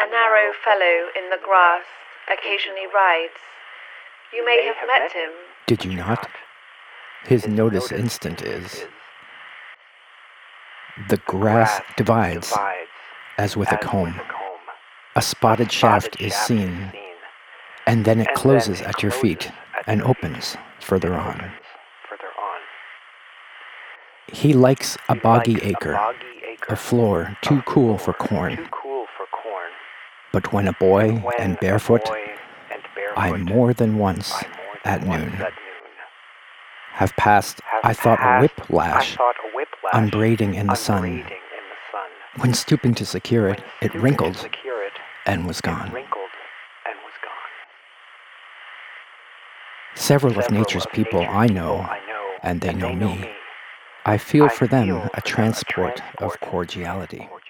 A narrow fellow in the grass occasionally rides. You may have met him. Did you not? His notice instant is, the grass divides as with a comb. A spotted shaft is seen, and then it closes at your feet and opens further on. He likes a boggy acre, a floor too cool for corn. But when a boy and barefoot, I more than once at noon have passed, I thought a whiplash unbraiding in the sun. When stooping to secure it, it wrinkled and was gone. Several of nature's people I know, and they know me. I feel for them a transport of cordiality.